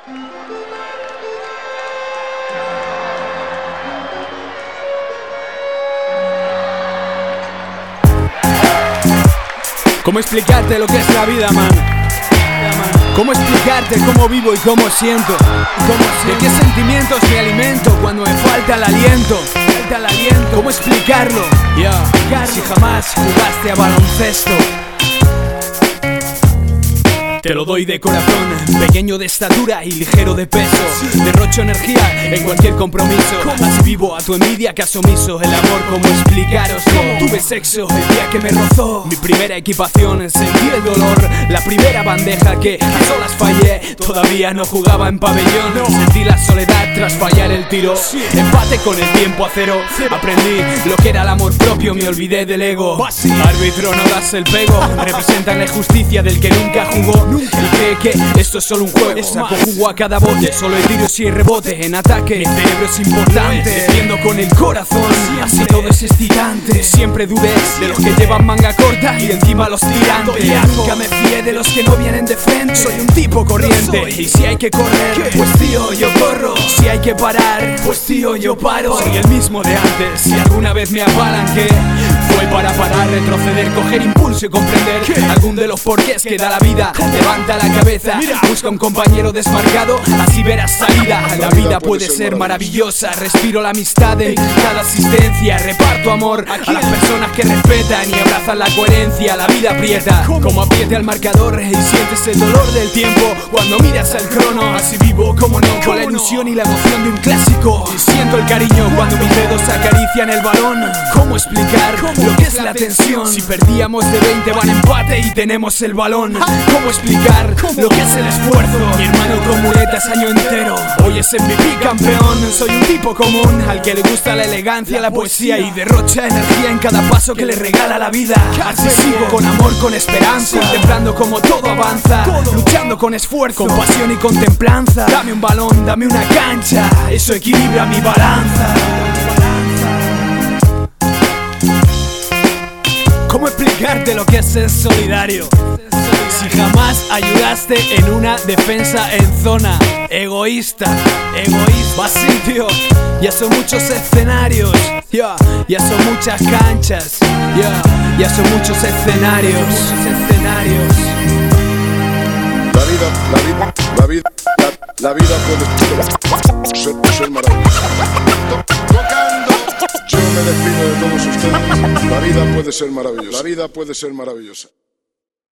¿Cómo explicarte lo que es la vida, man? ¿Cómo explicarte cómo vivo y cómo siento? ¿De qué sentimientos me alimento cuando me falta el aliento? ¿Cómo explicarlo? Si jamás jugaste a baloncesto, te lo doy de corazón, pequeño de estatura y ligero de peso. Derrocho energía en cualquier compromiso. Así vivo a tu envidia, caso omiso. El amor, ¿cómo explicaros? Tuve sexo el día que me rozó. Mi primera equipación, sentí el dolor. La primera bandeja que a solas fallé. Todavía no jugaba en pabellón. Sentí la soledad tras fallar el tiro. Empate con el tiempo a cero. Aprendí lo que era el amor propio, me olvidé del ego. Árbitro, no das el pego. Representan la injusticia del que nunca jugó. Y cree que esto es solo un juego. Saco jugo a cada bote, solo hay tiros y rebote. En ataque, mi cerebro es importante. Defiendo con el corazón, así todo es excitante. Siempre dudé de los que llevan manga corta y encima los tirantes. Nunca me fié de los que no vienen de frente. Soy un tipo corriente, y si hay que correr, pues tío, yo corro. Si hay que parar, pues tío, yo paro. Soy el mismo de antes, si alguna vez me apalanqué, fue para parar, retroceder, coger impulso y comprender algún de los porqués que da la vida. Levanta la cabeza, busca un compañero desmarcado, así verás salida. La vida puede ser maravillosa, respiro la amistad en cada asistencia. Reparto amor a las personas que respetan y abrazan la coherencia. La vida aprieta, como apriete al marcador, y sientes el dolor del tiempo cuando miras al crono. Así vivo, como no, con la ilusión y la emoción de un clásico. Y siento el cariño cuando mis dedos acarician el balón. ¿Cómo explicar lo que es la tensión? Si perdíamos de 20 van empate y tenemos el balón. ¿Cómo explicar lo que es el esfuerzo? Mi hermano con muletas año entero, hoy es MVP campeón. Soy un tipo común al que le gusta la elegancia, la poesía y derrocha energía en cada paso que le regala la vida. Así sigo con amor, con esperanza, contemplando como todo avanza, luchando con esfuerzo, con pasión y con templanza. Dame un balón, dame una cancha, eso equilibra mi balanza. ¿Cómo explicarte lo que es ser solidario? Si jamás ayudaste en una defensa en zona. Egoísta, así, tío. Ya son muchos escenarios, ya son muchas canchas, ya son muchos escenarios. La vida puede ser maravillosa. Yo me despido de todos ustedes. La vida puede ser maravillosa. La vida puede ser maravillosa.